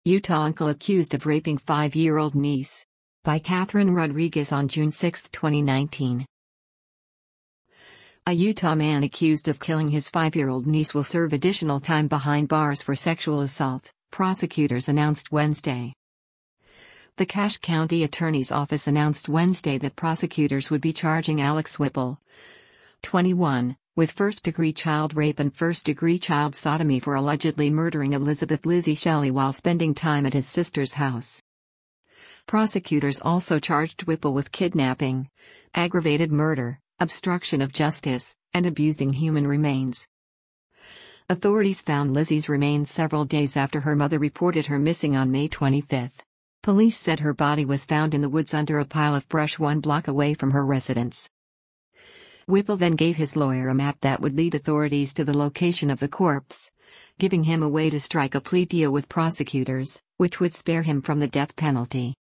Utah uncle accused of raping 5-year-old niece. By Catherine Rodriguez on June 6, 2019. A Utah man accused of killing his 5-year-old niece will serve additional time behind bars for sexual assault, prosecutors announced Wednesday. The Cache County Attorney's Office announced Wednesday that prosecutors would be charging Alex Whipple, 21, with first-degree child rape and first-degree child sodomy for allegedly murdering Elizabeth Lizzie Shelley while spending time at his sister's house. Prosecutors also charged Whipple with kidnapping, aggravated murder, obstruction of justice, and abusing human remains. Authorities found Lizzie's remains several days after her mother reported her missing on May 25. Police said her body was found in the woods under a pile of brush 1 block away from her residence. Whipple then gave his lawyer a map that would lead authorities to the location of the corpse, giving him a way to strike a plea deal with prosecutors, which would spare him from the death penalty.